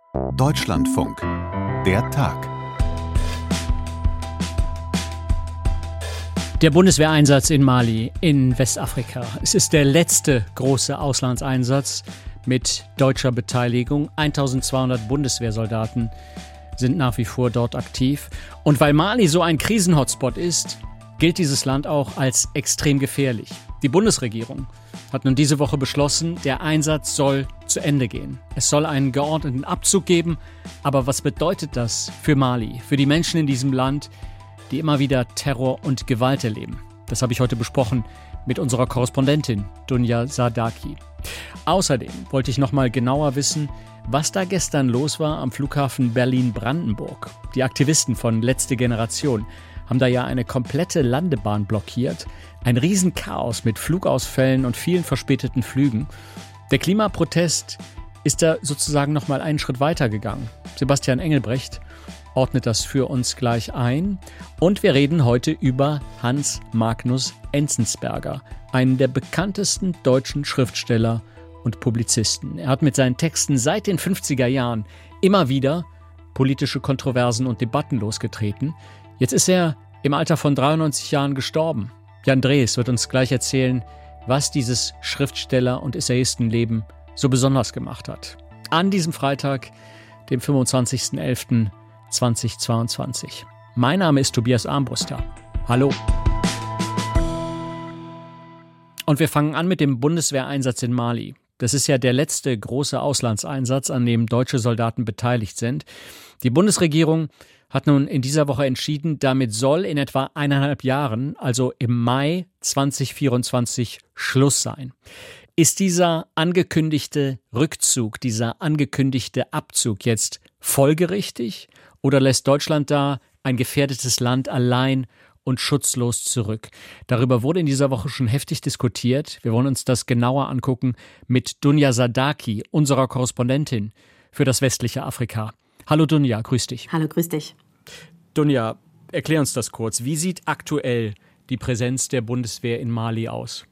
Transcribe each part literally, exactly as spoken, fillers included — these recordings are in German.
Deutschlandfunk. Der Tag. Der Bundeswehreinsatz in Mali in Westafrika. Es ist der letzte große Auslandseinsatz mit deutscher Beteiligung. eintausendzweihundert Bundeswehrsoldaten sind nach wie vor dort aktiv. Und weil Mali so ein Krisenhotspot ist, gilt dieses Land auch als extrem gefährlich. Die Bundesregierung hat nun diese Woche beschlossen, der Einsatz soll zu Ende gehen. Es soll einen geordneten Abzug geben. Aber was bedeutet das für Mali, für die Menschen in diesem Land, die immer wieder Terror und Gewalt erleben? Das habe ich heute besprochen mit unserer Korrespondentin Dunja Sadaki. Außerdem wollte ich noch mal genauer wissen, was da gestern los war am Flughafen Berlin-Brandenburg. Die Aktivisten von Letzte Generation haben da ja eine komplette Landebahn blockiert. Ein Riesenchaos mit Flugausfällen und vielen verspäteten Flügen. Der Klimaprotest ist da sozusagen noch mal einen Schritt weiter gegangen. Sebastian Engelbrecht ordnet das für uns gleich ein. Und wir reden heute über Hans Magnus Enzensberger, einen der bekanntesten deutschen Schriftsteller und Publizisten. Er hat mit seinen Texten seit den fünfziger Jahren immer wieder politische Kontroversen und Debatten losgetreten. Jetzt ist er im Alter von dreiundneunzig Jahren gestorben. Jan Drees wird uns gleich erzählen, was dieses Schriftsteller- und Essayistenleben so besonders gemacht hat. An diesem Freitag, dem fünfundzwanzigsten elften zweitausendzweiundzwanzig. Mein Name ist Tobias Armbruster. Hallo. Und wir fangen an mit dem Bundeswehreinsatz in Mali. Das ist ja der letzte große Auslandseinsatz, an dem deutsche Soldaten beteiligt sind. Die Bundesregierung hat nun in dieser Woche entschieden, damit soll in etwa eineinhalb Jahren, also im Mai zweitausendvierundzwanzig, Schluss sein. Ist dieser angekündigte Rückzug, dieser angekündigte Abzug jetzt folgerichtig oder lässt Deutschland da ein gefährdetes Land allein und schutzlos zurück? Darüber wurde in dieser Woche schon heftig diskutiert. Wir wollen uns das genauer angucken mit Dunja Sadaki, unserer Korrespondentin für das westliche Afrika. Hallo Dunja, grüß dich. Hallo, grüß dich. Dunja, erklär uns das kurz. Wie sieht aktuell die Präsenz der Bundeswehr in Mali aus?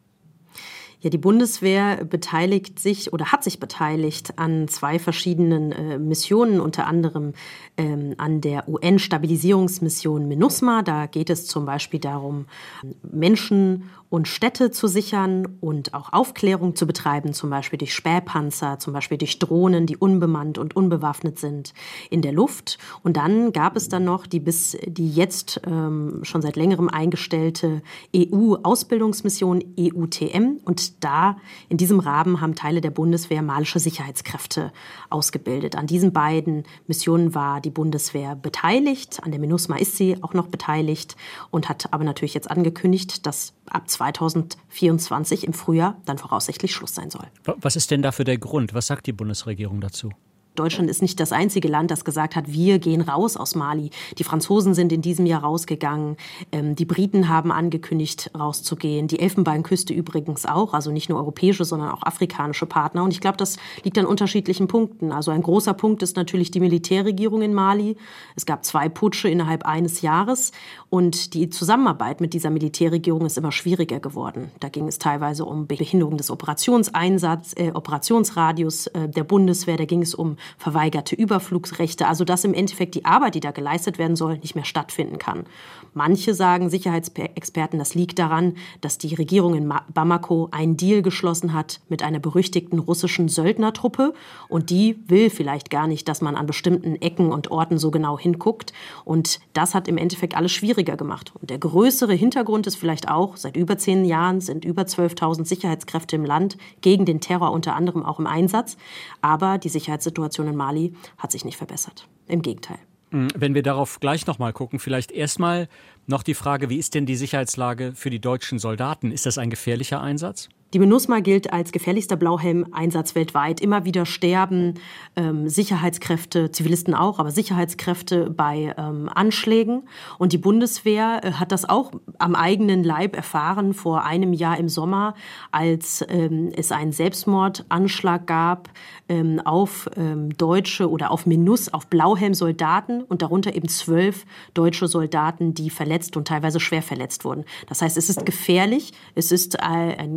Ja, die Bundeswehr beteiligt sich oder hat sich beteiligt an zwei verschiedenen äh, Missionen, unter anderem ähm, an der U N-Stabilisierungsmission MINUSMA. Da geht es zum Beispiel darum, Menschen und Städte zu sichern und auch Aufklärung zu betreiben, zum Beispiel durch Spähpanzer, zum Beispiel durch Drohnen, die unbemannt und unbewaffnet sind in der Luft. Und dann gab es dann noch die bis die jetzt ähm, schon seit längerem eingestellte E U-Ausbildungsmission E U T M. Und da, in diesem Rahmen, haben Teile der Bundeswehr malische Sicherheitskräfte ausgebildet. An diesen beiden Missionen war die Bundeswehr beteiligt. An der MINUSMA ist sie auch noch beteiligt und hat aber natürlich jetzt angekündigt, dass ab zweitausendvierundzwanzig im Frühjahr dann voraussichtlich Schluss sein soll. Was ist denn dafür der Grund? Was sagt die Bundesregierung dazu? Deutschland ist nicht das einzige Land, das gesagt hat, wir gehen raus aus Mali. Die Franzosen sind in diesem Jahr rausgegangen. Ähm, die Briten haben angekündigt, rauszugehen. Die Elfenbeinküste übrigens auch. Also nicht nur europäische, sondern auch afrikanische Partner. Und ich glaube, das liegt an unterschiedlichen Punkten. Also ein großer Punkt ist natürlich die Militärregierung in Mali. Es gab zwei Putsche innerhalb eines Jahres. Und die Zusammenarbeit mit dieser Militärregierung ist immer schwieriger geworden. Da ging es teilweise um Behinderung des Operationseinsatzes, äh, Operationsradius äh, der Bundeswehr. Da ging es um verweigerte Überflugsrechte, also dass im Endeffekt die Arbeit, die da geleistet werden soll, nicht mehr stattfinden kann. Manche sagen, Sicherheitsexperten, das liegt daran, dass die Regierung in Bamako einen Deal geschlossen hat mit einer berüchtigten russischen Söldnertruppe und die will vielleicht gar nicht, dass man an bestimmten Ecken und Orten so genau hinguckt und das hat im Endeffekt alles schwieriger gemacht. Und der größere Hintergrund ist vielleicht auch, seit über zehn Jahren sind über zwölftausend Sicherheitskräfte im Land gegen den Terror unter anderem auch im Einsatz, aber die Sicherheitssituation in Mali hat sich nicht verbessert. Im Gegenteil. Wenn wir darauf gleich noch mal gucken, vielleicht erstmal noch die Frage, wie ist denn die Sicherheitslage für die deutschen Soldaten? Ist das ein gefährlicher Einsatz? Die MINUSMA gilt als gefährlichster Blauhelm-Einsatz weltweit. Immer wieder sterben ähm, Sicherheitskräfte, Zivilisten auch, aber Sicherheitskräfte bei ähm, Anschlägen. Und die Bundeswehr äh, hat das auch am eigenen Leib erfahren vor einem Jahr im Sommer, als ähm, es einen Selbstmordanschlag gab ähm, auf ähm, deutsche oder auf MINUS, auf Blauhelm-Soldaten und darunter eben zwölf deutsche Soldaten, die verletzt und teilweise schwer verletzt wurden. Das heißt, es ist gefährlich, es ist äh, ein gefährlicher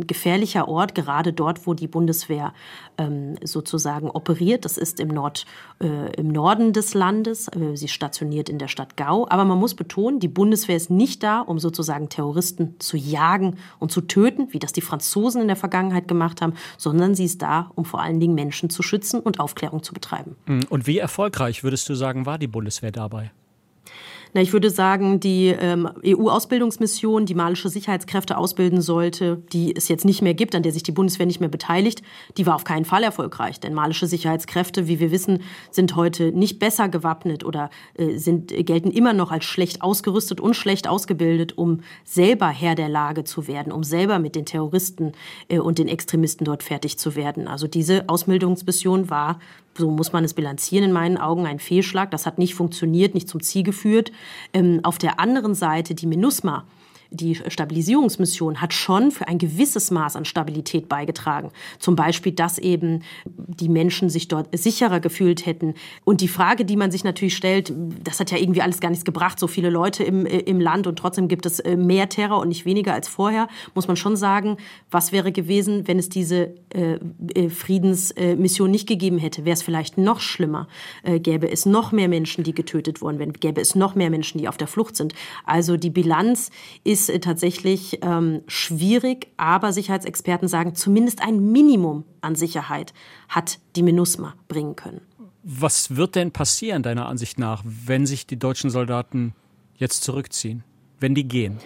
gefährlicher Ort, gerade dort, wo die Bundeswehr ähm, sozusagen operiert. Das ist im, Nord, äh, im Norden des Landes. Äh, sie stationiert in der Stadt Gao. Aber man muss betonen, die Bundeswehr ist nicht da, um sozusagen Terroristen zu jagen und zu töten, wie das die Franzosen in der Vergangenheit gemacht haben, sondern sie ist da, um vor allen Dingen Menschen zu schützen und Aufklärung zu betreiben. Und wie erfolgreich, würdest du sagen, war die Bundeswehr dabei? Na, ich würde sagen, die ähm, E U-Ausbildungsmission, die malische Sicherheitskräfte ausbilden sollte, die es jetzt nicht mehr gibt, an der sich die Bundeswehr nicht mehr beteiligt, die war auf keinen Fall erfolgreich. Denn malische Sicherheitskräfte, wie wir wissen, sind heute nicht besser gewappnet oder äh, sind, gelten immer noch als schlecht ausgerüstet und schlecht ausgebildet, um selber Herr der Lage zu werden, um selber mit den Terroristen äh, und den Extremisten dort fertig zu werden. Also diese Ausbildungsmission war, so muss man es bilanzieren, in meinen Augen ein Fehlschlag. Das hat nicht funktioniert, nicht zum Ziel geführt. Ähm, auf der anderen Seite die MINUSMA, die Stabilisierungsmission, hat schon für ein gewisses Maß an Stabilität beigetragen. Zum Beispiel, dass eben die Menschen sich dort sicherer gefühlt hätten. Und die Frage, die man sich natürlich stellt, das hat ja irgendwie alles gar nichts gebracht, so viele Leute im, im Land und trotzdem gibt es mehr Terror und nicht weniger als vorher, muss man schon sagen, was wäre gewesen, wenn es diese äh, Friedensmission nicht gegeben hätte? Wäre es vielleicht noch schlimmer? Äh, gäbe es noch mehr Menschen, die getötet worden wären? Gäbe es noch mehr Menschen, die auf der Flucht sind? Also die Bilanz ist ist tatsächlich ähm, schwierig, aber Sicherheitsexperten sagen, zumindest ein Minimum an Sicherheit hat die MINUSMA bringen können. Was wird denn passieren, deiner Ansicht nach, wenn sich die deutschen Soldaten jetzt zurückziehen, wenn die gehen?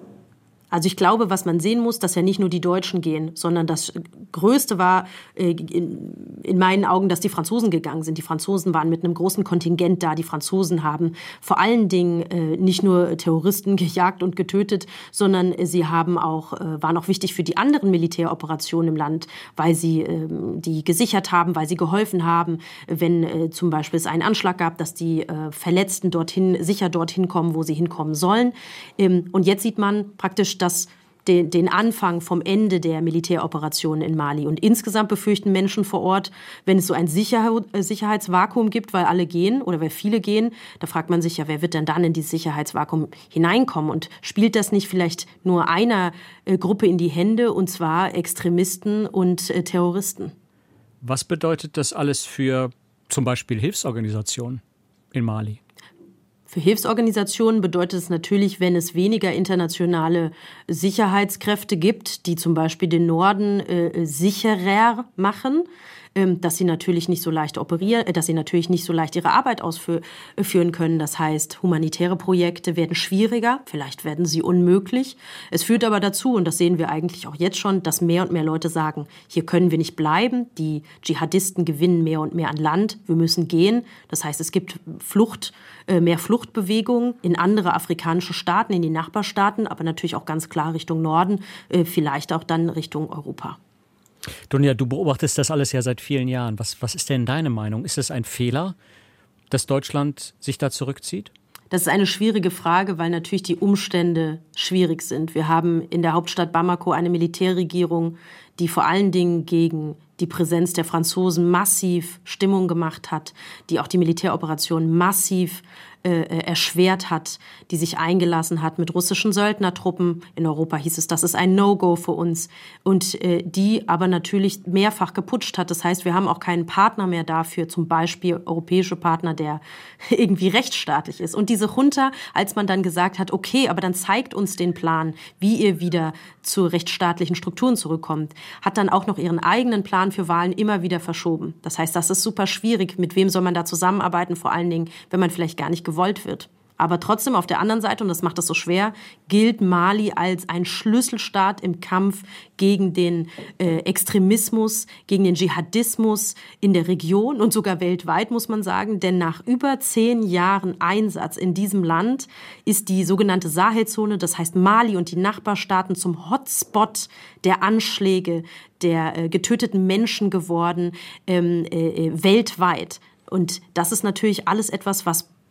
Also ich glaube, was man sehen muss, dass ja nicht nur die Deutschen gehen, sondern das Größte war äh, in, in meinen Augen, dass die Franzosen gegangen sind. Die Franzosen waren mit einem großen Kontingent da. Die Franzosen haben vor allen Dingen äh, nicht nur Terroristen gejagt und getötet, sondern sie haben auch, äh, waren auch wichtig für die anderen Militäroperationen im Land, weil sie äh, die gesichert haben, weil sie geholfen haben, wenn äh, zum Beispiel es einen Anschlag gab, dass die äh, Verletzten dorthin, sicher dorthin kommen, wo sie hinkommen sollen. Ähm, und jetzt sieht man praktisch, dass den, den Anfang vom Ende der Militäroperationen in Mali. Und insgesamt befürchten Menschen vor Ort, wenn es so ein Sicher- Sicherheitsvakuum gibt, weil alle gehen oder weil viele gehen, da fragt man sich ja, wer wird denn dann in dieses Sicherheitsvakuum hineinkommen? Und spielt das nicht vielleicht nur einer äh, Gruppe in die Hände, und zwar Extremisten und äh, Terroristen? Was bedeutet das alles für zum Beispiel Hilfsorganisationen in Mali? Für Hilfsorganisationen bedeutet es natürlich, wenn es weniger internationale Sicherheitskräfte gibt, die zum Beispiel den Norden äh, sicherer machen, ähm, dass sie natürlich nicht so leicht operieren, äh, dass sie natürlich nicht so leicht ihre Arbeit ausführen können. Das heißt, humanitäre Projekte werden schwieriger, vielleicht werden sie unmöglich. Es führt aber dazu, und das sehen wir eigentlich auch jetzt schon, dass mehr und mehr Leute sagen, hier können wir nicht bleiben. Die Dschihadisten gewinnen mehr und mehr an Land. Wir müssen gehen. Das heißt, es gibt Flucht, äh, mehr Fluchtbewegungen in andere afrikanische Staaten, in die Nachbarstaaten, aber natürlich auch ganz klar Richtung Norden, äh, vielleicht auch dann Richtung Europa. Dunja, du beobachtest das alles ja seit vielen Jahren. Was, was ist denn deine Meinung? Ist es ein Fehler, dass Deutschland sich da zurückzieht? Das ist eine schwierige Frage, weil natürlich die Umstände schwierig sind. Wir haben in der Hauptstadt Bamako eine Militärregierung, die vor allen Dingen gegen die Präsenz der Franzosen massiv Stimmung gemacht hat, die auch die Militäroperation massiv äh, erschwert hat, die sich eingelassen hat mit russischen Söldnertruppen. In Europa hieß es, das ist ein No-Go für uns. Und äh, die aber natürlich mehrfach geputscht hat. Das heißt, wir haben auch keinen Partner mehr dafür, zum Beispiel europäische Partner, der irgendwie rechtsstaatlich ist. Und diese Junta, als man dann gesagt hat, okay, aber dann zeigt uns den Plan, wie ihr wieder zu rechtsstaatlichen Strukturen zurückkommt, hat dann auch noch ihren eigenen Plan für Wahlen immer wieder verschoben. Das heißt, das ist super schwierig. Mit wem soll man da zusammenarbeiten? Vor allen Dingen, wenn man vielleicht gar nicht gewollt wird. Aber trotzdem auf der anderen Seite, und das macht das so schwer, gilt Mali als ein Schlüsselstaat im Kampf gegen den äh, Extremismus, gegen den Dschihadismus in der Region und sogar weltweit, muss man sagen. Denn nach über zehn Jahren Einsatz in diesem Land ist die sogenannte Sahelzone, das heißt Mali und die Nachbarstaaten, zum Hotspot der Anschläge, der äh, getöteten Menschen geworden, ähm, äh, weltweit. Und das ist natürlich alles etwas, was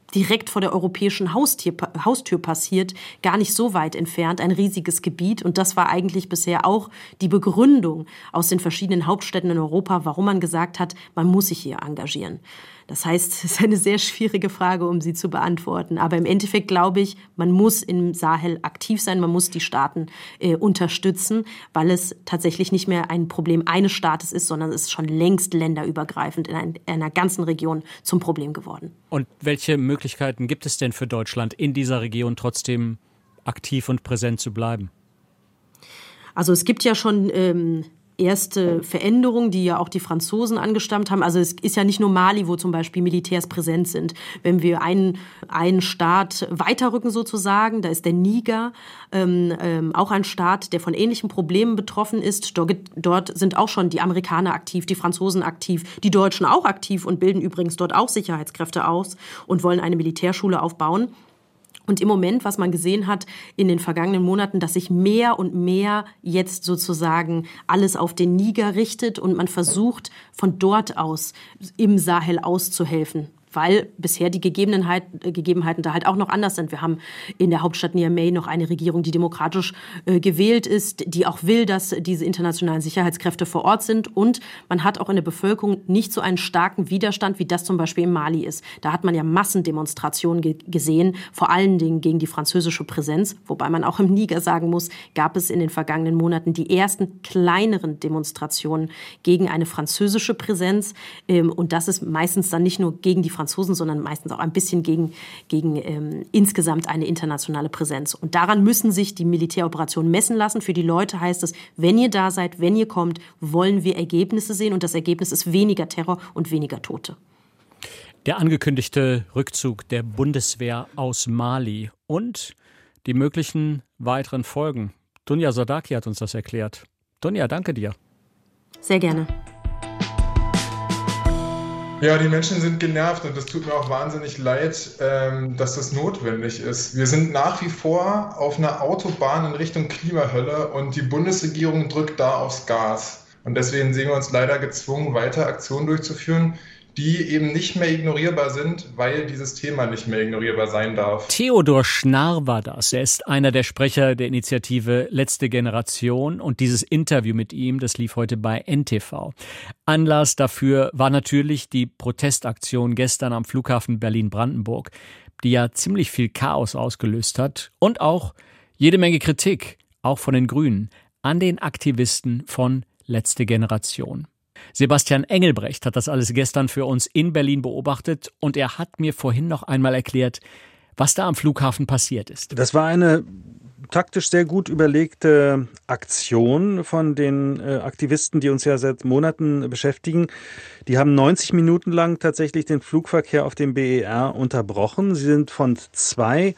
direkt vor der europäischen Haustür, Haustür passiert, gar nicht so weit entfernt, ein riesiges Gebiet. Und das war eigentlich bisher auch die Begründung aus den verschiedenen Hauptstädten in Europa, warum man gesagt hat, man muss sich hier engagieren. Das heißt, es ist eine sehr schwierige Frage, um sie zu beantworten. Aber im Endeffekt glaube ich, man muss im Sahel aktiv sein, man muss die Staaten äh, unterstützen, weil es tatsächlich nicht mehr ein Problem eines Staates ist, sondern es ist schon längst länderübergreifend in, ein, in einer ganzen Region zum Problem geworden. Und welche Möglichkeiten gibt es denn für Deutschland, in dieser Region trotzdem aktiv und präsent zu bleiben? Also es gibt ja schon ähm, erste Veränderungen, die ja auch die Franzosen angestammt haben. Also es ist ja nicht nur Mali, wo zum Beispiel Militärs präsent sind. Wenn wir einen, einen Staat weiterrücken sozusagen, da ist der Niger, ähm, ähm, auch ein Staat, der von ähnlichen Problemen betroffen ist. Dort, dort sind auch schon die Amerikaner aktiv, die Franzosen aktiv, die Deutschen auch aktiv und bilden übrigens dort auch Sicherheitskräfte aus und wollen eine Militärschule aufbauen. Und im Moment, was man gesehen hat in den vergangenen Monaten, dass sich mehr und mehr jetzt sozusagen alles auf den Niger richtet und man versucht, von dort aus im Sahel auszuhelfen, weil bisher die Gegebenheiten, Gegebenheiten da halt auch noch anders sind. Wir haben in der Hauptstadt Niamey noch eine Regierung, die demokratisch äh, gewählt ist, die auch will, dass diese internationalen Sicherheitskräfte vor Ort sind. Und man hat auch in der Bevölkerung nicht so einen starken Widerstand, wie das zum Beispiel in Mali ist. Da hat man ja Massendemonstrationen ge- gesehen, vor allen Dingen gegen die französische Präsenz. Wobei man auch im Niger sagen muss, gab es in den vergangenen Monaten die ersten kleineren Demonstrationen gegen eine französische Präsenz. Ähm, und das ist meistens dann nicht nur gegen die Franzosen, sondern meistens auch ein bisschen gegen, gegen ähm, insgesamt eine internationale Präsenz. Und daran müssen sich die Militäroperationen messen lassen. Für die Leute heißt es, wenn ihr da seid, wenn ihr kommt, wollen wir Ergebnisse sehen. Und das Ergebnis ist weniger Terror und weniger Tote. Der angekündigte Rückzug der Bundeswehr aus Mali und die möglichen weiteren Folgen. Dunja Sadaki hat uns das erklärt. Dunja, danke dir. Sehr gerne. Ja, die Menschen sind genervt und es tut mir auch wahnsinnig leid, ähm, dass das notwendig ist. Wir sind nach wie vor auf einer Autobahn in Richtung Klimahölle und die Bundesregierung drückt da aufs Gas. Und deswegen sehen wir uns leider gezwungen, weiter Aktionen durchzuführen, die eben nicht mehr ignorierbar sind, weil dieses Thema nicht mehr ignorierbar sein darf. Theodor Schnarr war das. Er ist einer der Sprecher der Initiative Letzte Generation und dieses Interview mit ihm, das lief heute bei N T V. Anlass dafür war natürlich die Protestaktion gestern am Flughafen Berlin-Brandenburg, die ja ziemlich viel Chaos ausgelöst hat und auch jede Menge Kritik, auch von den Grünen, an den Aktivisten von Letzte Generation. Sebastian Engelbrecht hat das alles gestern für uns in Berlin beobachtet und er hat mir vorhin noch einmal erklärt, was da am Flughafen passiert ist. Das war eine taktisch sehr gut überlegte Aktion von den äh, Aktivisten, die uns ja seit Monaten beschäftigen. Die haben neunzig Minuten lang tatsächlich den Flugverkehr auf dem B E R unterbrochen. Sie sind von zwei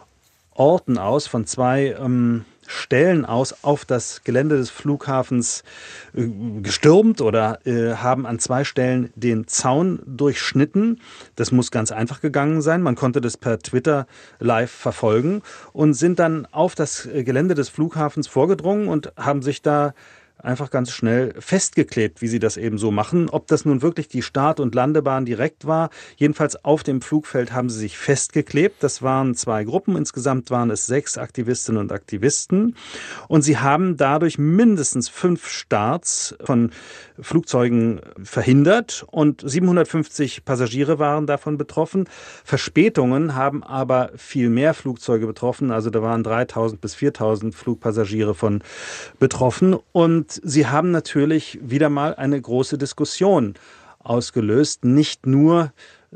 Orten aus, von zwei ähm, Stellen aus auf das Gelände des Flughafens äh, gestürmt oder äh, haben an zwei Stellen den Zaun durchschnitten. Das muss ganz einfach gegangen sein. Man konnte das per Twitter live verfolgen und sind dann auf das Gelände des Flughafens vorgedrungen und haben sich da einfach ganz schnell festgeklebt, wie sie das eben so machen. Ob das nun wirklich die Start- und Landebahn direkt war, jedenfalls auf dem Flugfeld haben sie sich festgeklebt. Das waren zwei Gruppen, insgesamt waren es sechs Aktivistinnen und Aktivisten. Und sie haben dadurch mindestens fünf Starts von Flugzeugen verhindert und siebenhundertfünfzig Passagiere waren davon betroffen. Verspätungen haben aber viel mehr Flugzeuge betroffen, also da waren dreitausend bis viertausend Flugpassagiere von betroffen und sie haben natürlich wieder mal eine große Diskussion ausgelöst, nicht nur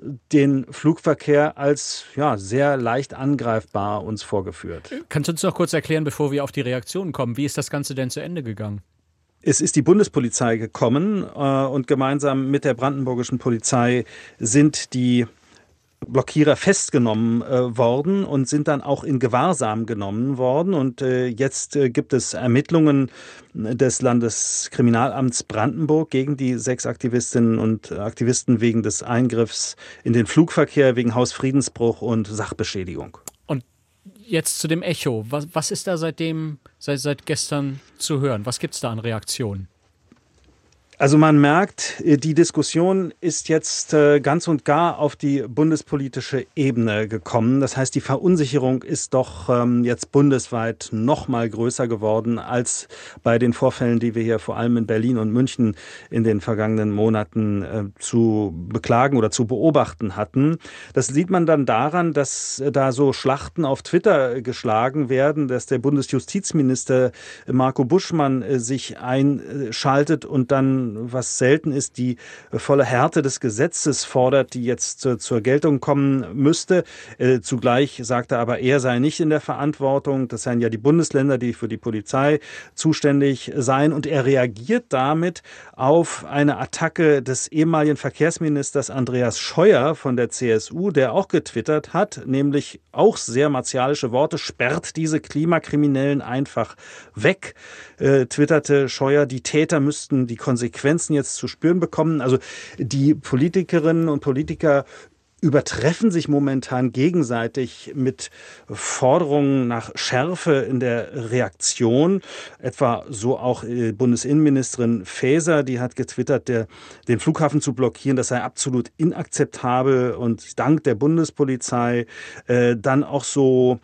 den Flugverkehr als ja, sehr leicht angreifbar uns vorgeführt. Kannst du uns noch kurz erklären, bevor wir auf die Reaktionen kommen, wie ist das Ganze denn zu Ende gegangen? Es ist die Bundespolizei gekommen äh, und gemeinsam mit der brandenburgischen Polizei sind die Blockierer festgenommen äh, worden und sind dann auch in Gewahrsam genommen worden. Und äh, jetzt äh, gibt es Ermittlungen des Landeskriminalamts Brandenburg gegen die sechs Aktivistinnen und Aktivisten wegen des Eingriffs in den Flugverkehr, wegen Hausfriedensbruch und Sachbeschädigung. Und jetzt zu dem Echo. Was, was ist da seitdem, seit, seit gestern zu hören? Was gibt es da an Reaktionen? Also man merkt, die Diskussion ist jetzt ganz und gar auf die bundespolitische Ebene gekommen. Das heißt, die Verunsicherung ist doch jetzt bundesweit noch mal größer geworden als bei den Vorfällen, die wir hier vor allem in Berlin und München in den vergangenen Monaten zu beklagen oder zu beobachten hatten. Das sieht man dann daran, dass da so Schlachten auf Twitter geschlagen werden, dass der Bundesjustizminister Marco Buschmann sich einschaltet und dann, was selten ist, die volle Härte des Gesetzes fordert, die jetzt äh, zur Geltung kommen müsste. Äh, zugleich sagte aber, er sei nicht in der Verantwortung. Das seien ja die Bundesländer, die für die Polizei zuständig seien. Und er reagiert damit auf eine Attacke des ehemaligen Verkehrsministers Andreas Scheuer von der C S U, der auch getwittert hat, nämlich auch sehr martialische Worte, sperrt diese Klimakriminellen einfach weg, äh, twitterte Scheuer, die Täter müssten die Konsequenzen jetzt zu spüren bekommen. Also die Politikerinnen und Politiker übertreffen sich momentan gegenseitig mit Forderungen nach Schärfe in der Reaktion. Etwa so auch Bundesinnenministerin Faeser, die hat getwittert, der, den Flughafen zu blockieren, das sei absolut inakzeptabel und dank der Bundespolizei. Äh, dann auch so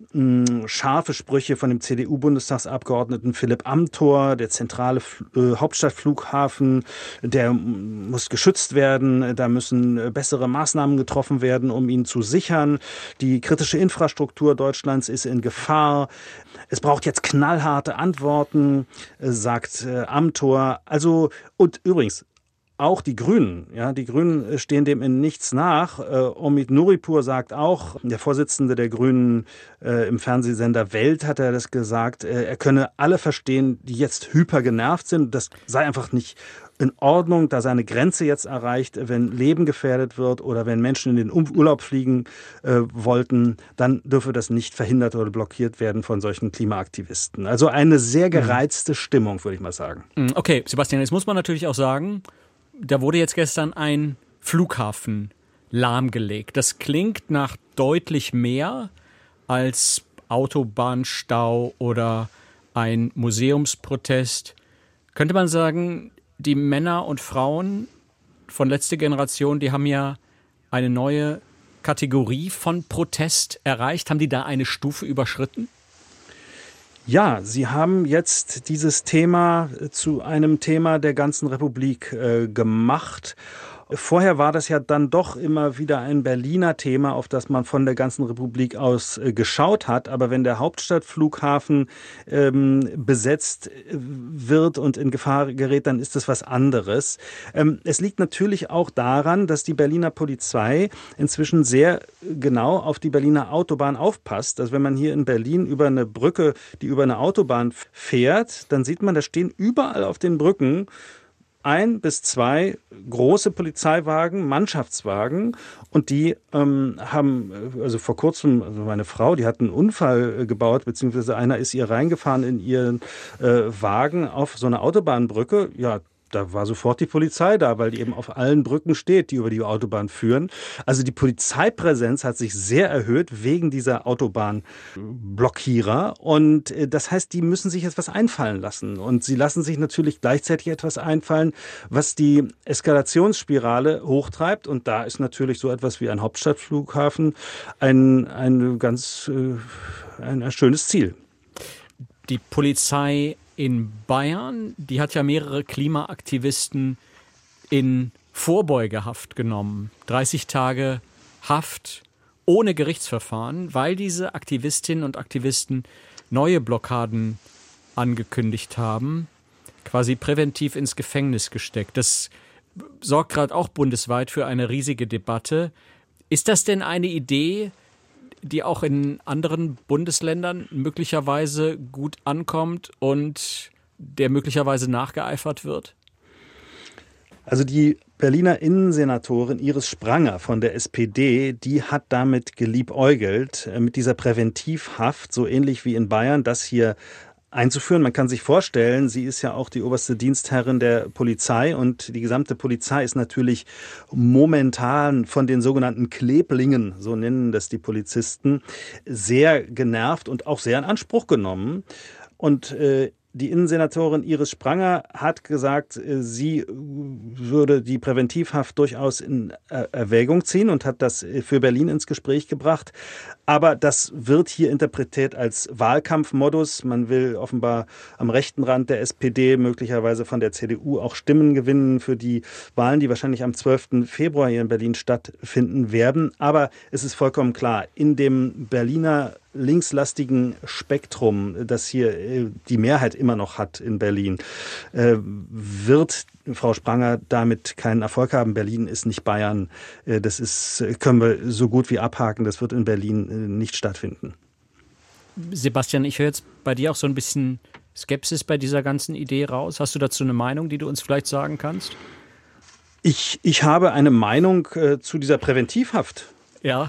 scharfe Sprüche von dem C D U-Bundestagsabgeordneten Philipp Amthor, der zentrale äh, Hauptstadtflughafen, der muss geschützt werden, da müssen bessere Maßnahmen getroffen werden, um ihn zu sichern. Die kritische Infrastruktur Deutschlands ist in Gefahr. Es braucht jetzt knallharte Antworten, äh, sagt äh, Amthor. Also, und übrigens, auch die Grünen, ja, die Grünen stehen dem in nichts nach. Äh, Omid Nuripur sagt auch, der Vorsitzende der Grünen äh, im Fernsehsender Welt hat er das gesagt, äh, er könne alle verstehen, die jetzt hyper genervt sind. Das sei einfach nicht in Ordnung, da seine Grenze jetzt erreicht, wenn Leben gefährdet wird oder wenn Menschen in den Urlaub fliegen äh, wollten, dann dürfe das nicht verhindert oder blockiert werden von solchen Klimaaktivisten. Also eine sehr gereizte Stimmung, würde ich mal sagen. Okay, Sebastian, jetzt muss man natürlich auch sagen, da wurde jetzt gestern ein Flughafen lahmgelegt. Das klingt nach deutlich mehr als Autobahnstau oder ein Museumsprotest. Könnte man sagen, die Männer und Frauen von letzter Generation, die haben ja eine neue Kategorie von Protest erreicht. Haben die da eine Stufe überschritten? Ja, Sie haben jetzt dieses Thema zu einem Thema der ganzen Republik äh, gemacht. Vorher war das ja dann doch immer wieder ein Berliner Thema, auf das man von der ganzen Republik aus äh, geschaut hat. Aber wenn der Hauptstadtflughafen ähm, besetzt wird und in Gefahr gerät, dann ist das was anderes. Ähm, es liegt natürlich auch daran, dass die Berliner Polizei inzwischen sehr genau auf die Berliner Autobahn aufpasst. Also wenn man hier in Berlin über eine Brücke, die über eine Autobahn fährt, dann sieht man, da stehen überall auf den Brücken ein bis zwei große Polizeiwagen, Mannschaftswagen, und die ähm, haben, also vor kurzem, also meine Frau, die hat einen Unfall äh, gebaut, beziehungsweise einer ist ihr reingefahren in ihren äh, Wagen auf so eine Autobahnbrücke. Ja, da war sofort die Polizei da, weil die eben auf allen Brücken steht, die über die Autobahn führen. Also die Polizeipräsenz hat sich sehr erhöht wegen dieser Autobahnblockierer. Und das heißt, die müssen sich jetzt was einfallen lassen. Und sie lassen sich natürlich gleichzeitig etwas einfallen, was die Eskalationsspirale hochtreibt. Und da ist natürlich so etwas wie ein Hauptstadtflughafen ein, ein ganz ein, ein schönes Ziel. Die Polizei in Bayern, die hat ja mehrere Klimaaktivisten in Vorbeugehaft genommen. dreißig Tage Haft ohne Gerichtsverfahren, weil diese Aktivistinnen und Aktivisten neue Blockaden angekündigt haben, quasi präventiv ins Gefängnis gesteckt. Das sorgt gerade auch bundesweit für eine riesige Debatte. Ist das denn eine Idee, die auch in anderen Bundesländern möglicherweise gut ankommt und der möglicherweise nachgeeifert wird? Also die Berliner Innensenatorin Iris Spranger von der S P D, die hat damit geliebäugelt, mit dieser Präventivhaft, so ähnlich wie in Bayern, das hier einzuführen. Man kann sich vorstellen, sie ist ja auch die oberste Dienstherrin der Polizei und die gesamte Polizei ist natürlich momentan von den sogenannten Kleblingen, so nennen das die Polizisten, sehr genervt und auch sehr in Anspruch genommen. Und äh, Die Innensenatorin Iris Spranger hat gesagt, sie würde die Präventivhaft durchaus in Erwägung ziehen und hat das für Berlin ins Gespräch gebracht. Aber das wird hier interpretiert als Wahlkampfmodus. Man will offenbar am rechten Rand der S P D, möglicherweise von der C D U, auch Stimmen gewinnen für die Wahlen, die wahrscheinlich am zwölften Februar hier in Berlin stattfinden werden. Aber es ist vollkommen klar, in dem Berliner linkslastigen Spektrum, das hier die Mehrheit immer noch hat in Berlin, wird Frau Spranger damit keinen Erfolg haben. Berlin ist nicht Bayern. Das ist, können wir so gut wie abhaken. Das wird in Berlin nicht stattfinden. Sebastian, ich höre jetzt bei dir auch so ein bisschen Skepsis bei dieser ganzen Idee raus. Hast du dazu eine Meinung, die du uns vielleicht sagen kannst? Ich, ich habe eine Meinung äh, zu dieser Präventivhaft. Ja.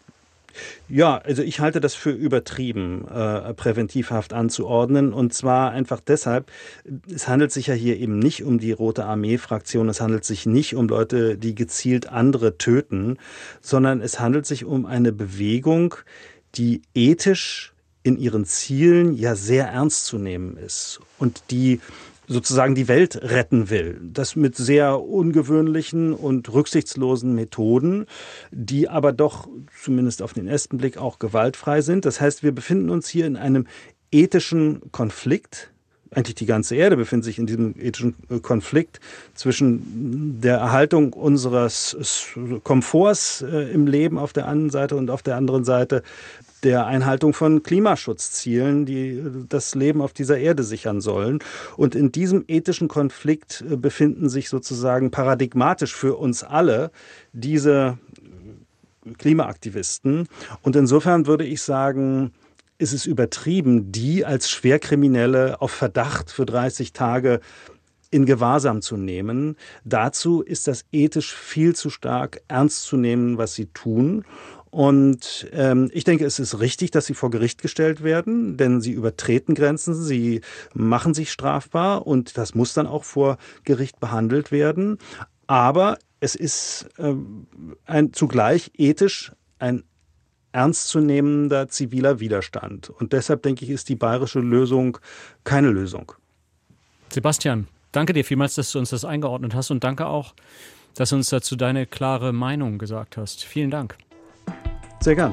Ja, also ich halte das für übertrieben, äh, Präventivhaft anzuordnen. Und zwar einfach deshalb, es handelt sich ja hier eben nicht um die Rote Armee-Fraktion, es handelt sich nicht um Leute, die gezielt andere töten, sondern es handelt sich um eine Bewegung, die ethisch in ihren Zielen ja sehr ernst zu nehmen ist und die sozusagen die Welt retten will. Das mit sehr ungewöhnlichen und rücksichtslosen Methoden, die aber doch zumindest auf den ersten Blick auch gewaltfrei sind. Das heißt, wir befinden uns hier in einem ethischen Konflikt. Eigentlich die ganze Erde befindet sich in diesem ethischen Konflikt zwischen der Erhaltung unseres Komforts im Leben auf der einen Seite und auf der anderen Seite der Einhaltung von Klimaschutzzielen, die das Leben auf dieser Erde sichern sollen. Und in diesem ethischen Konflikt befinden sich sozusagen paradigmatisch für uns alle diese Klimaaktivisten. Und insofern würde ich sagen, ist es übertrieben, die als Schwerkriminelle auf Verdacht für dreißig Tage in Gewahrsam zu nehmen. Dazu ist das ethisch viel zu stark ernst zu nehmen, was sie tun. Und ähm, ich denke, es ist richtig, dass sie vor Gericht gestellt werden, denn sie übertreten Grenzen, sie machen sich strafbar und das muss dann auch vor Gericht behandelt werden. Aber es ist ähm, ein, zugleich ethisch ein ernstzunehmender ziviler Widerstand. Und deshalb, denke ich, ist die bayerische Lösung keine Lösung. Sebastian, danke dir vielmals, dass du uns das eingeordnet hast und danke auch, dass du uns dazu deine klare Meinung gesagt hast. Vielen Dank. Sehr gern.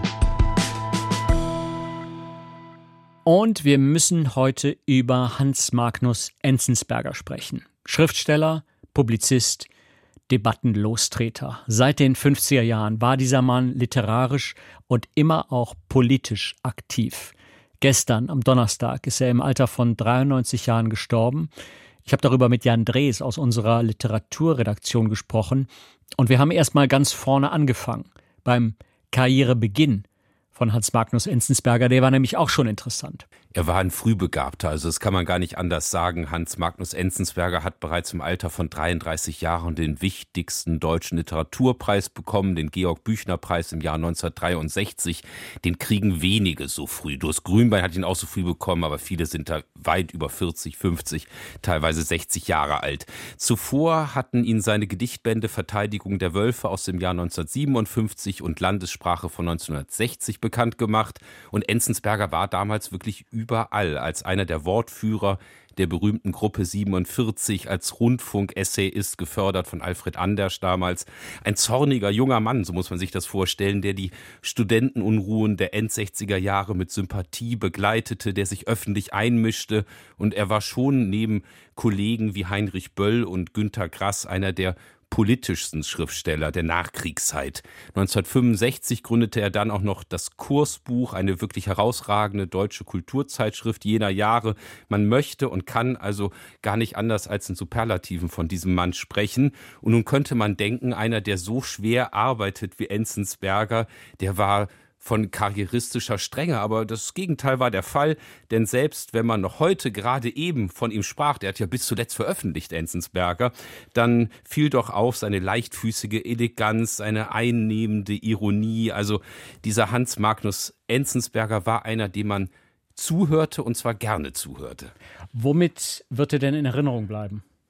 Und wir müssen heute über Hans Magnus Enzensberger sprechen. Schriftsteller, Publizist, Debattenlostreter. Seit den fünfziger Jahren war dieser Mann literarisch und immer auch politisch aktiv. Gestern, am Donnerstag, ist er im Alter von dreiundneunzig Jahren gestorben. Ich habe darüber mit Jan Drees aus unserer Literaturredaktion gesprochen. Und wir haben erst mal ganz vorne angefangen, beim Karrierebeginn von Hans Magnus Enzensberger, der war nämlich auch schon interessant. Er war ein Frühbegabter, also das kann man gar nicht anders sagen. Hans Magnus Enzensberger hat bereits im Alter von dreiunddreißig Jahren den wichtigsten deutschen Literaturpreis bekommen, den Georg-Büchner-Preis im Jahr neunzehnhundertdreiundsechzig. Den kriegen wenige so früh. Durst Grünbein hat ihn auch so früh bekommen, aber viele sind da weit über vierzig, fünfzig, teilweise sechzig Jahre alt. Zuvor hatten ihn seine Gedichtbände Verteidigung der Wölfe aus dem Jahr neunzehnhundertsiebenundfünfzig und Landessprache von neunzehnhundertsechzig bekannt gemacht. Und Enzensberger war damals wirklich überall als einer der Wortführer der berühmten Gruppe siebenundvierzig, als Rundfunk-Essayist, gefördert von Alfred Andersch damals. Ein zorniger junger Mann, so muss man sich das vorstellen, der die Studentenunruhen der Endsechziger Jahre mit Sympathie begleitete, der sich öffentlich einmischte. Und er war schon neben Kollegen wie Heinrich Böll und Günter Grass einer der politischsten Schriftsteller der Nachkriegszeit. neunzehnhundertfünfundsechzig gründete er dann auch noch das Kursbuch, eine wirklich herausragende deutsche Kulturzeitschrift jener Jahre. Man möchte und kann also gar nicht anders als in Superlativen von diesem Mann sprechen. Und nun könnte man denken, einer, der so schwer arbeitet wie Enzensberger, der war von karrieristischer Strenge, aber das Gegenteil war der Fall, denn selbst wenn man noch heute gerade eben von ihm sprach, der hat ja bis zuletzt veröffentlicht, Enzensberger, dann fiel doch auf seine leichtfüßige Eleganz, seine einnehmende Ironie. Also dieser Hans Magnus Enzensberger war einer, dem man zuhörte und zwar gerne zuhörte. Womit wird er denn in Erinnerung bleiben?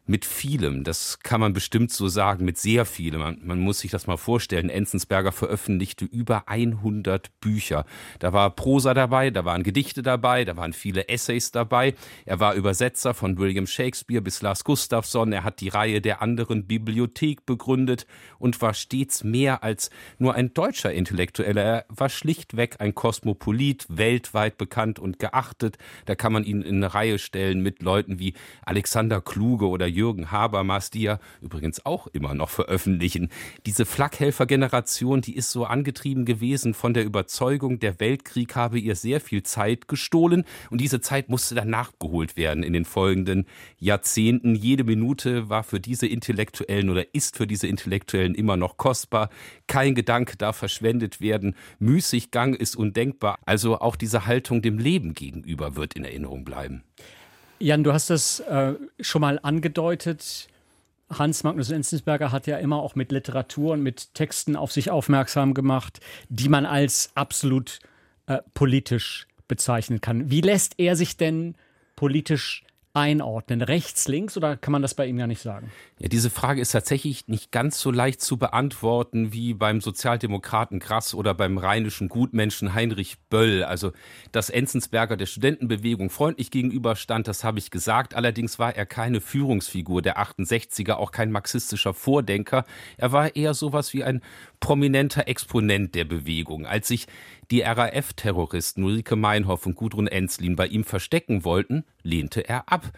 mit vielem, das kann man bestimmt so sagen, mit sehr vielem. Man, man muss sich das mal vorstellen. Enzensberger veröffentlichte über hundert Bücher. Da war Prosa dabei, da waren Gedichte dabei, da waren viele Essays dabei. Er war Übersetzer von William Shakespeare bis Lars Gustafsson. Er hat die Reihe der anderen Bibliothek begründet und war stets mehr als nur ein deutscher Intellektueller. Er war schlichtweg ein Kosmopolit, weltweit bekannt und geachtet. Da kann man ihn in eine Reihe stellen mit Leuten wie Alexander Kluge oder Jürgen Habermas, die ja übrigens auch immer noch veröffentlichen. Diese Flakhelfer-Generation, die ist so angetrieben gewesen von der Überzeugung, der Weltkrieg habe ihr sehr viel Zeit gestohlen und diese Zeit musste dann nachgeholt werden in den folgenden Jahrzehnten. Jede Minute war für diese Intellektuellen oder ist für diese Intellektuellen immer noch kostbar. Kein Gedanke darf verschwendet werden. Müßiggang ist undenkbar. Also auch diese Haltung dem Leben gegenüber wird in Erinnerung bleiben. Jan, du hast das äh, schon mal angedeutet. Hans Magnus Enzensberger hat ja immer auch mit Literatur und mit Texten auf sich aufmerksam gemacht, die man als absolut äh, politisch bezeichnen kann. Wie lässt er sich denn politisch einordnen? Rechts, links oder kann man das bei ihm gar nicht sagen? Ja, diese Frage ist tatsächlich nicht ganz so leicht zu beantworten wie beim Sozialdemokraten Grass oder beim rheinischen Gutmenschen Heinrich Böll. Also, dass Enzensberger der Studentenbewegung freundlich gegenüberstand, das habe ich gesagt. Allerdings war er keine Führungsfigur der achtundsechziger, auch kein marxistischer Vordenker. Er war eher sowas wie ein prominenter Exponent der Bewegung. Als sich die R A F-Terroristen Ulrike Meinhof und Gudrun Ensslin bei ihm verstecken wollten, lehnte er ab.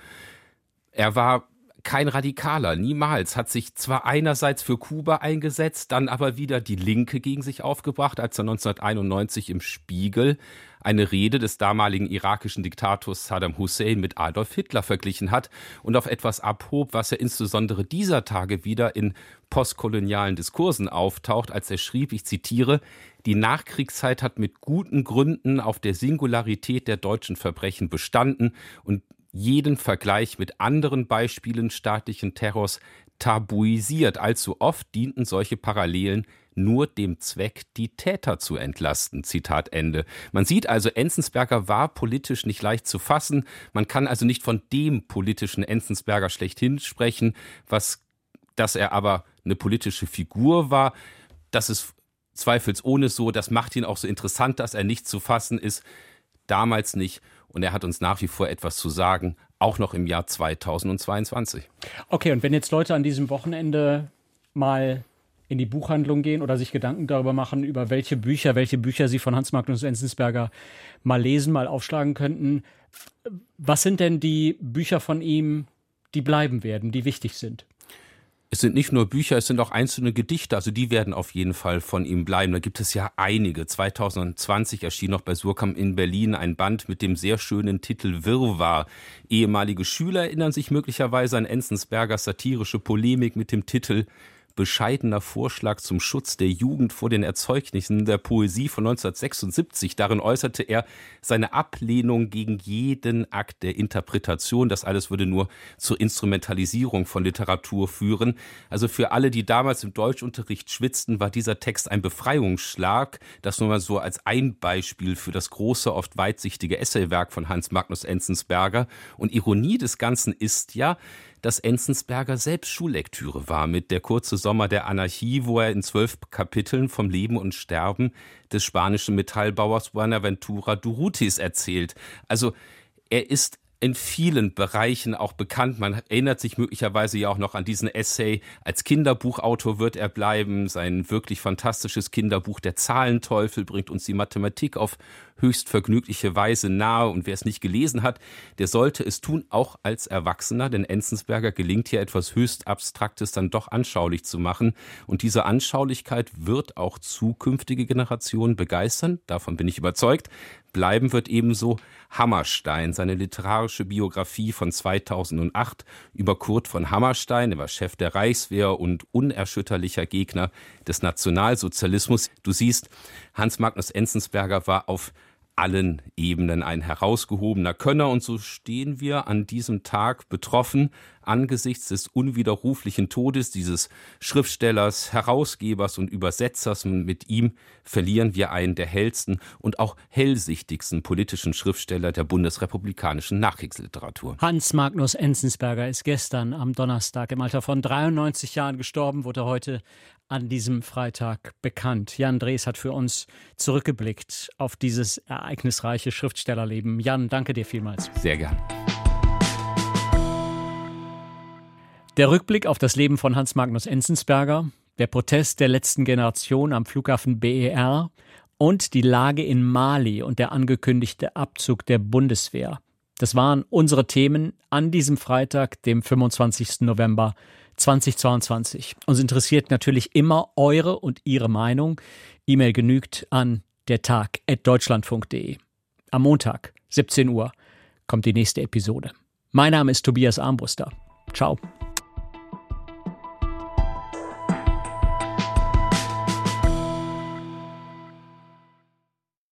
Er war kein Radikaler, niemals, hat sich zwar einerseits für Kuba eingesetzt, dann aber wieder die Linke gegen sich aufgebracht, als er neunzehnhunderteinundneunzig im Spiegel eine Rede des damaligen irakischen Diktators Saddam Hussein mit Adolf Hitler verglichen hat und auf etwas abhob, was er insbesondere dieser Tage wieder in postkolonialen Diskursen auftaucht, als er schrieb, ich zitiere, die Nachkriegszeit hat mit guten Gründen auf der Singularität der deutschen Verbrechen bestanden und jeden Vergleich mit anderen Beispielen staatlichen Terrors tabuisiert. Allzu oft dienten solche Parallelen nur dem Zweck, die Täter zu entlasten. Zitat Ende. Man sieht also, Enzensberger war politisch nicht leicht zu fassen. Man kann also nicht von dem politischen Enzensberger schlechthin sprechen, was, dass er aber eine politische Figur war. Das ist zweifelsohne so. Das macht ihn auch so interessant, dass er nicht zu fassen ist. Damals nicht. Und er hat uns nach wie vor etwas zu sagen, auch noch im Jahr zweitausendzweiundzwanzig. Okay, und wenn jetzt Leute an diesem Wochenende mal in die Buchhandlung gehen oder sich Gedanken darüber machen, über welche Bücher, welche Bücher sie von Hans Magnus Enzensberger mal lesen, mal aufschlagen könnten, was sind denn die Bücher von ihm, die bleiben werden, die wichtig sind? Es sind nicht nur Bücher, es sind auch einzelne Gedichte, also die werden auf jeden Fall von ihm bleiben. Da gibt es ja einige. zweitausendzwanzig erschien noch bei Surkamp in Berlin ein Band mit dem sehr schönen Titel Wirrwarr. Ehemalige Schüler erinnern sich möglicherweise an Enzensbergers satirische Polemik mit dem Titel Bescheidener Vorschlag zum Schutz der Jugend vor den Erzeugnissen der Poesie von neunzehnhundertsechsundsiebzig. Darin äußerte er seine Ablehnung gegen jeden Akt der Interpretation. Das alles würde nur zur Instrumentalisierung von Literatur führen. Also für alle, die damals im Deutschunterricht schwitzten, war dieser Text ein Befreiungsschlag. Das nur mal so als ein Beispiel für das große, oft weitsichtige Essaywerk von Hans Magnus Enzensberger. Und Ironie des Ganzen ist ja, dass Enzensberger selbst Schullektüre war mit Der kurze Sommer der Anarchie, wo er in zwölf Kapiteln vom Leben und Sterben des spanischen Metallbauers Buenaventura Durrutis erzählt. Also er ist in vielen Bereichen auch bekannt. Man erinnert sich möglicherweise ja auch noch an diesen Essay. Als Kinderbuchautor wird er bleiben. Sein wirklich fantastisches Kinderbuch Der Zahlenteufel bringt uns die Mathematik auf höchst vergnügliche Weise nahe. Und wer es nicht gelesen hat, der sollte es tun, auch als Erwachsener. Denn Enzensberger gelingt hier etwas höchst Abstraktes dann doch anschaulich zu machen. Und diese Anschaulichkeit wird auch zukünftige Generationen begeistern. Davon bin ich überzeugt. Bleiben wird ebenso Hammerstein, seine literarische Biografie von zweitausendacht über Kurt von Hammerstein. Er war Chef der Reichswehr und unerschütterlicher Gegner des Nationalsozialismus. Du siehst, Hans Magnus Enzensberger war auf allen Ebenen ein herausgehobener Könner. Und so stehen wir an diesem Tag betroffen angesichts des unwiderruflichen Todes dieses Schriftstellers, Herausgebers und Übersetzers. Mit ihm verlieren wir einen der hellsten und auch hellsichtigsten politischen Schriftsteller der bundesrepublikanischen Nachkriegsliteratur. Hans Magnus Enzensberger ist gestern am Donnerstag im Alter von dreiundneunzig Jahren gestorben, wurde heute an diesem Freitag bekannt. Jan Drees hat für uns zurückgeblickt auf dieses ereignisreiche Schriftstellerleben. Jan, danke dir vielmals. Sehr gern. Der Rückblick auf das Leben von Hans Magnus Enzensberger, der Protest der letzten Generation am Flughafen B E R und die Lage in Mali und der angekündigte Abzug der Bundeswehr. Das waren unsere Themen an diesem Freitag, dem fünfundzwanzigsten November zweitausendzweiundzwanzig. Uns interessiert natürlich immer eure und Ihre Meinung. E-Mail genügt an dertag at deutschlandfunk punkt de. Am Montag, siebzehn Uhr, kommt die nächste Episode. Mein Name ist Tobias Armbruster. Ciao.